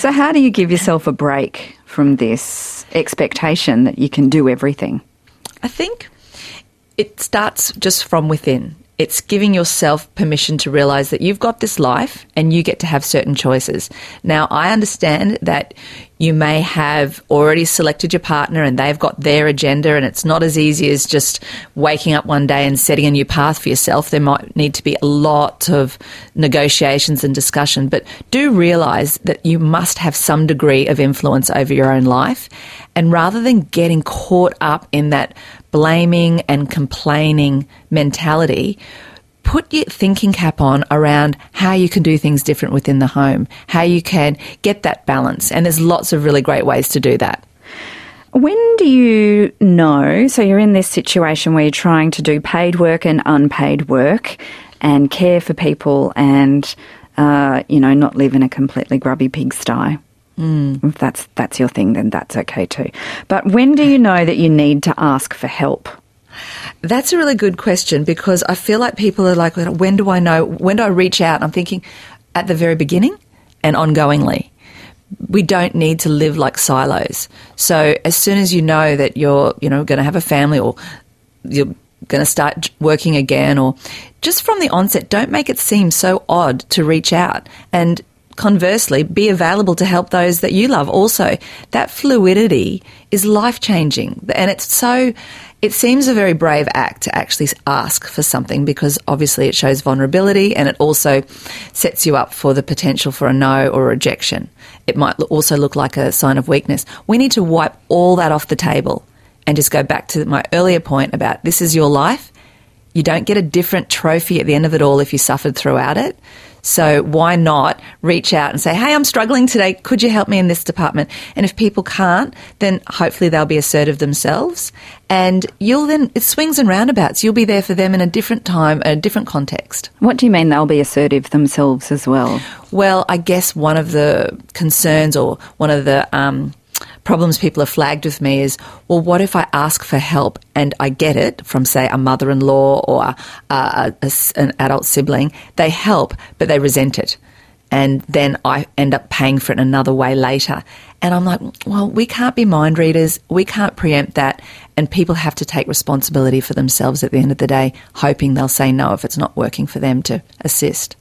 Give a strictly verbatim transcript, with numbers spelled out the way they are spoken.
So how do you give yourself a break from this expectation that you can do everything? I think it starts just from within. It's giving yourself permission to realise that you've got this life and you get to have certain choices. Now, I understand that you may have already selected your partner and they've got their agenda, and it's not as easy as just waking up one day and setting a new path for yourself. There might need to be a lot of negotiations and discussion, but do realise that you must have some degree of influence over your own life. And rather than getting caught up in that blaming and complaining mentality, put your thinking cap on around how you can do things different within the home, how you can get that balance. And there's lots of really great ways to do that. When do you know, so you're in this situation where you're trying to do paid work and unpaid work and care for people and, uh, you know, not live in a completely grubby pigsty. Mm. If that's that's your thing, then that's okay too. But when do you know that you need to ask for help? That's a really good question, because I feel like people are like, when do I know? When do I reach out? I'm thinking at the very beginning and ongoingly. We don't need to live like silos. So as soon as you know that you're, you know, going to have a family, or you're going to start working again, or just from the onset, don't make it seem so odd to reach out. And conversely, be available to help those that you love. Also, that fluidity is life-changing. And it's so, it seems a very brave act to actually ask for something, because obviously it shows vulnerability, and it also sets you up for the potential for a no or a rejection. It might also look like a sign of weakness. We need to wipe all that off the table and just go back to my earlier point about this is your life. You don't get a different trophy at the end of it all if you suffered throughout it. So why not reach out and say, hey, I'm struggling today. Could you help me in this department? And if people can't, then hopefully they'll be assertive themselves. And you'll then, it swings and roundabouts. You'll be there for them in a different time, a different context. What do you mean they'll be assertive themselves as well? Well, I guess one of the concerns, or one of the um, problems people have flagged with me is, well, what if I ask for help and I get it from, say, a mother-in-law or a, a, a, an adult sibling? They help, but they resent it. And then I end up paying for it in another way later. And I'm like, well, we can't be mind readers. We can't preempt that. And people have to take responsibility for themselves at the end of the day, hoping they'll say no if it's not working for them to assist.